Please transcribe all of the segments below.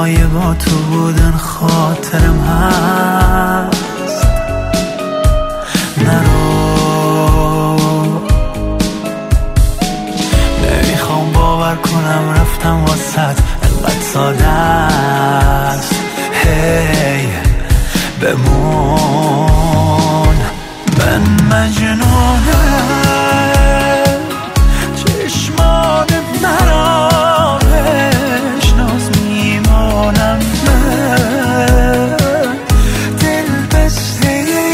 روزای با تو بودن خاطرم هست. نرو، نمیخوام باور کنم رفتم واسد انقدر ساده است. هی بمون، من مجنونم، چشمان مرا بشناس میمانم من، دل بسته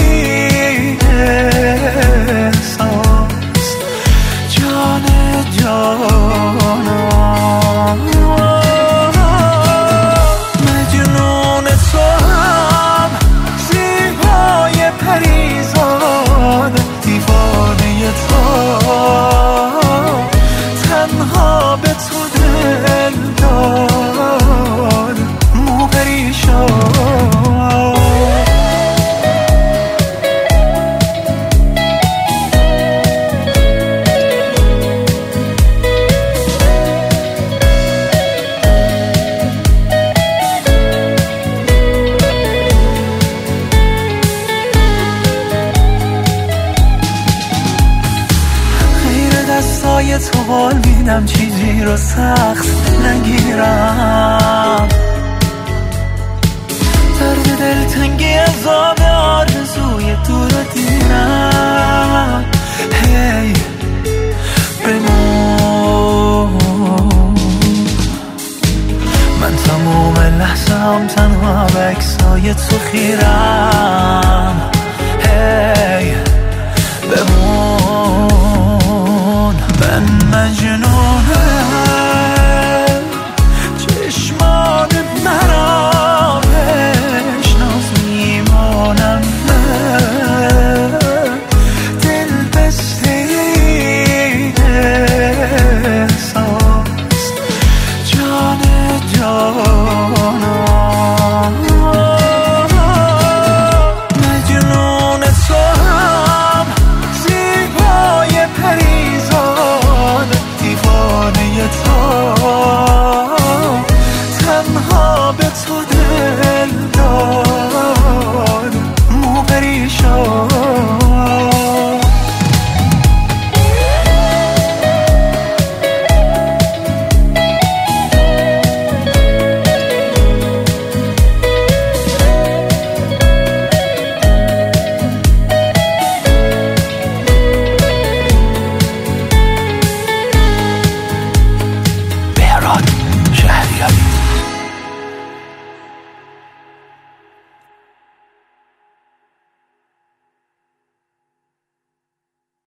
احساس، جان جانم، مجنون تو هم، زیبای پریزاد، دیوانه تو، تنها به تو دل داد، مو پریشان. دستای تو حال میدم، چیزی رو سخت نگیرم، درد دلتنگی عذاب آرزوی دور دیرم. هی بمون، من تموم لحظه هم تنها به عکسای تو خیرم.